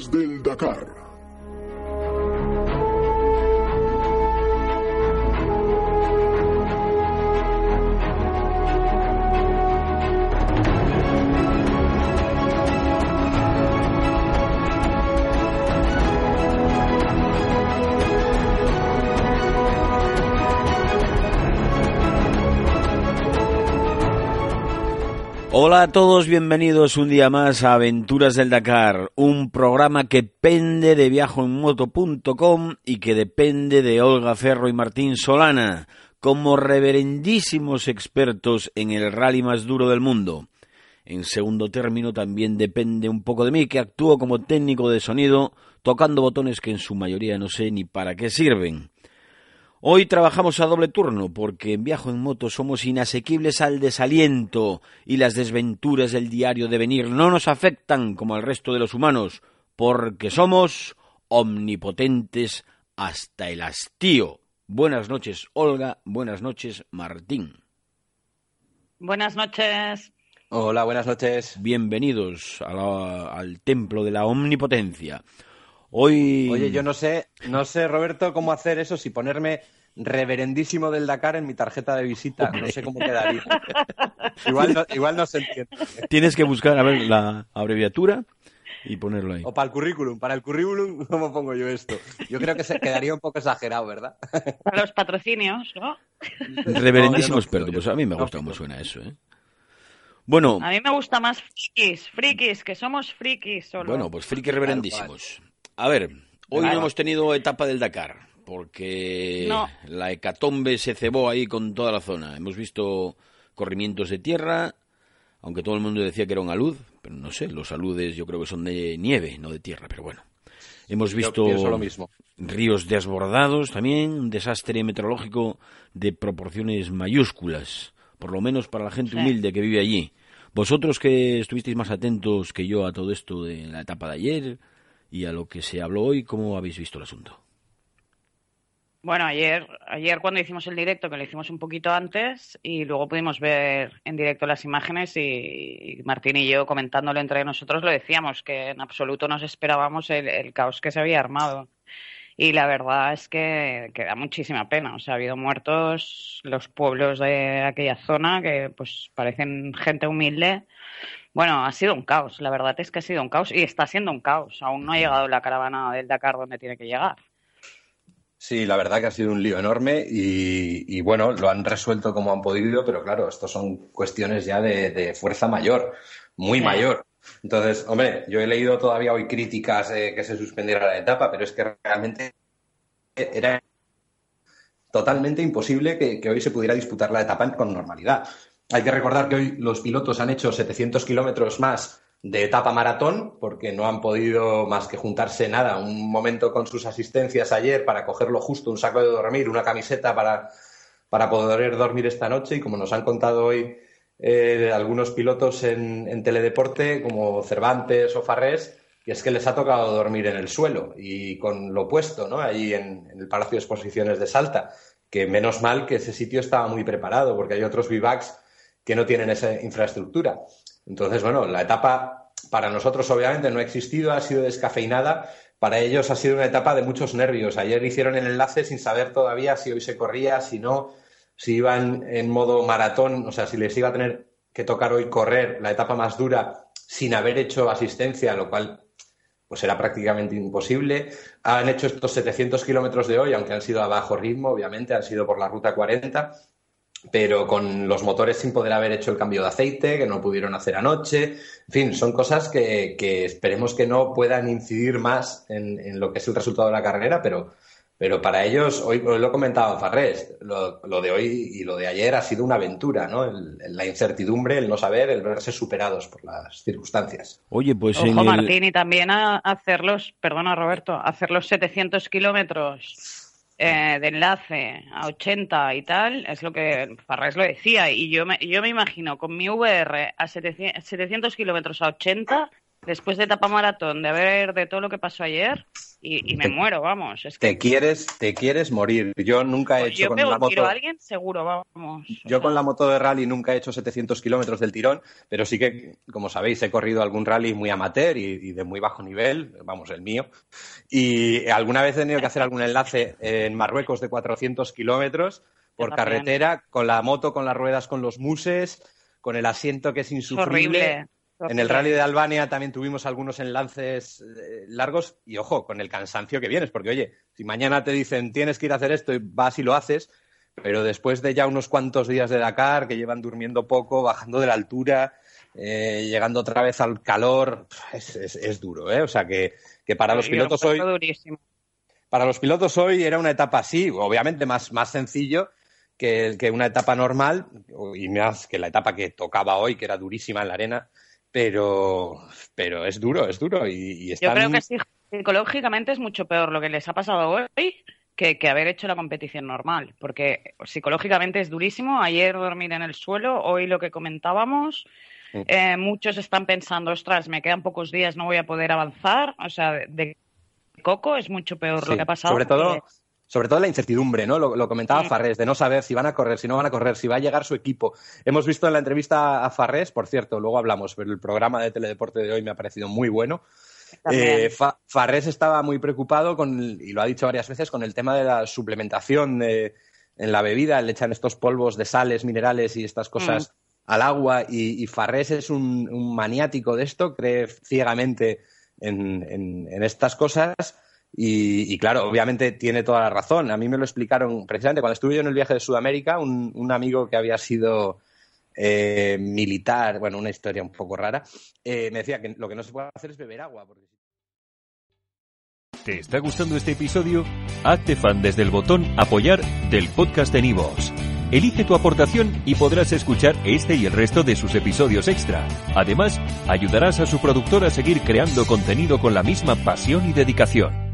Aventuras del Dakar. Hola a todos, bienvenidos un día más a Aventuras del Dakar, un programa que pende de viajoenmoto.com y que depende de Olga Ferro y Martín Solana, como reverendísimos expertos en el rally más duro del mundo. En segundo término también depende un poco de mí, que actúo como técnico de sonido, tocando botones que en su mayoría no sé ni para qué sirven. Hoy trabajamos a doble turno porque en Viajo en Moto somos inasequibles al desaliento y las desventuras del diario devenir no nos afectan como al resto de los humanos porque somos omnipotentes hasta el hastío. Buenas noches, Olga. Buenas noches, Martín. Buenas noches. Hola, buenas noches. Bienvenidos al templo de la omnipotencia. Hoy... Oye, yo no sé, Roberto, cómo hacer eso, si ponerme reverendísimo del Dakar en mi tarjeta de visita. Hombre. No sé cómo quedaría. igual no se entiende. Tienes que buscar, a ver, la abreviatura y ponerlo ahí. O para el currículum, ¿cómo pongo yo esto? Yo creo que se quedaría un poco exagerado, ¿verdad? Para los patrocinios, ¿no? Reverendísimo experto, pues a mí me gusta cómo suena eso, ¿eh? Bueno... A mí me gusta más frikis, que somos frikis solo. Bueno, pues frikis reverendísimos. A ver, hoy no hemos tenido etapa del Dakar, porque la hecatombe se cebó ahí con toda la zona. Hemos visto corrimientos de tierra, aunque todo el mundo decía que era un alud, pero no sé, los aludes yo creo que son de nieve, no de tierra, pero bueno. Hemos visto lo mismo. Ríos desbordados también, un desastre meteorológico de proporciones mayúsculas, por lo menos para la gente humilde que vive allí. Vosotros que estuvisteis más atentos que yo a todo esto de la etapa de ayer y a lo que se habló hoy, ¿cómo habéis visto el asunto? Bueno, ayer cuando hicimos el directo, que lo hicimos un poquito antes, y luego pudimos ver en directo las imágenes y Martín y yo comentándolo entre nosotros lo decíamos, que en absoluto nos esperábamos el caos que se había armado. Y la verdad es que da muchísima pena. O sea, ha habido muertos, los pueblos de aquella zona que pues parecen gente humilde. Bueno, ha sido un caos, la verdad es que ha sido un caos y está siendo un caos. Aún no ha llegado la caravana del Dakar donde tiene que llegar. Sí, la verdad que ha sido un lío enorme y bueno, lo han resuelto como han podido, pero claro, esto son cuestiones ya de fuerza mayor, muy mayor. Entonces, hombre, yo he leído todavía hoy críticas de que se suspendiera la etapa, pero es que realmente era totalmente imposible que hoy se pudiera disputar la etapa con normalidad. Hay que recordar que hoy los pilotos han hecho 700 kilómetros más de etapa maratón, porque no han podido más que juntarse un momento con sus asistencias ayer para cogerlo justo, un saco de dormir, una camiseta para poder dormir esta noche, y como nos han contado hoy algunos pilotos en Teledeporte, como Cervantes o Farrés, que es que les ha tocado dormir en el suelo y con lo puesto, ¿no? Ahí en el Palacio de Exposiciones de Salta, que menos mal que ese sitio estaba muy preparado, porque hay otros bivacs que no tienen esa infraestructura. Entonces, bueno, la etapa para nosotros obviamente no ha existido, ha sido descafeinada. Para ellos ha sido una etapa de muchos nervios. Ayer hicieron el enlace sin saber todavía si hoy se corría, si no, si iban en modo maratón, o sea, si les iba a tener que tocar hoy correr la etapa más dura sin haber hecho asistencia, lo cual pues era prácticamente imposible. Han hecho estos 700 kilómetros de hoy, aunque han sido a bajo ritmo, obviamente, han sido por la Ruta 40, pero con los motores sin poder haber hecho el cambio de aceite, que no pudieron hacer anoche. En fin, son cosas que esperemos que no puedan incidir más en lo que es el resultado de la carrera, pero para ellos, hoy lo comentaba Farrés, lo de hoy y lo de ayer ha sido una aventura, ¿no? La incertidumbre, el no saber, el verse superados por las circunstancias. Oye, pues ojo, Martín, y también hacer los 700 kilómetros de enlace a 80 y tal, es lo que Farrés lo decía, y yo me imagino con mi VR a 700 kilómetros a 80, después de etapa maratón, de todo lo que pasó ayer, y me muero, vamos. Es que... te quieres morir. Yo nunca he hecho con la moto... tiro a alguien, seguro, vamos. Yo con la moto de rally nunca he hecho 700 kilómetros del tirón, pero sí que, como sabéis, he corrido algún rally muy amateur y de muy bajo nivel, vamos, el mío. Y alguna vez he tenido que hacer algún enlace en Marruecos de 400 kilómetros por carretera, con la moto, con las ruedas, con los muses, con el asiento que es insufrible. Horrible. En el Rally de Albania también tuvimos algunos enlaces largos y, ojo, con el cansancio que vienes, porque, oye, si mañana te dicen tienes que ir a hacer esto y vas y lo haces, pero después de ya unos cuantos días de Dakar, que llevan durmiendo poco, bajando de la altura, llegando otra vez al calor, es duro, ¿eh? O sea que para los pilotos hoy... Para los pilotos hoy era una etapa así, obviamente más sencillo que una etapa normal, y más que la etapa que tocaba hoy, que era durísima en la arena. Pero es duro y están... Yo creo que psicológicamente es mucho peor lo que les ha pasado hoy que haber hecho la competición normal, porque psicológicamente es durísimo. Ayer dormir en el suelo, hoy lo que comentábamos, muchos están pensando, ostras, me quedan pocos días, no voy a poder avanzar. O sea, de coco es mucho peor lo que ha pasado. Sobre todo la incertidumbre, ¿no? Lo comentaba Farrés, de no saber si van a correr, si no van a correr, si va a llegar su equipo. Hemos visto en la entrevista a Farrés, por cierto, luego hablamos, pero el programa de Teledeporte de hoy me ha parecido muy bueno. Farrés estaba muy preocupado, y lo ha dicho varias veces, con el tema de la suplementación en la bebida. Le echan estos polvos de sales, minerales y estas cosas al agua. Y Farrés es un maniático de esto, cree ciegamente en estas cosas. Y claro, obviamente tiene toda la razón. A mí me lo explicaron precisamente cuando estuve yo en el viaje de Sudamérica, un amigo que había sido militar, bueno, una historia un poco rara, me decía que lo que no se puede hacer es beber agua. Porque... ¿Te está gustando este episodio? Hazte fan desde el botón Apoyar del podcast de Nivos. Elige tu aportación y podrás escuchar este y el resto de sus episodios extra. Además, ayudarás a su productor a seguir creando contenido con la misma pasión y dedicación.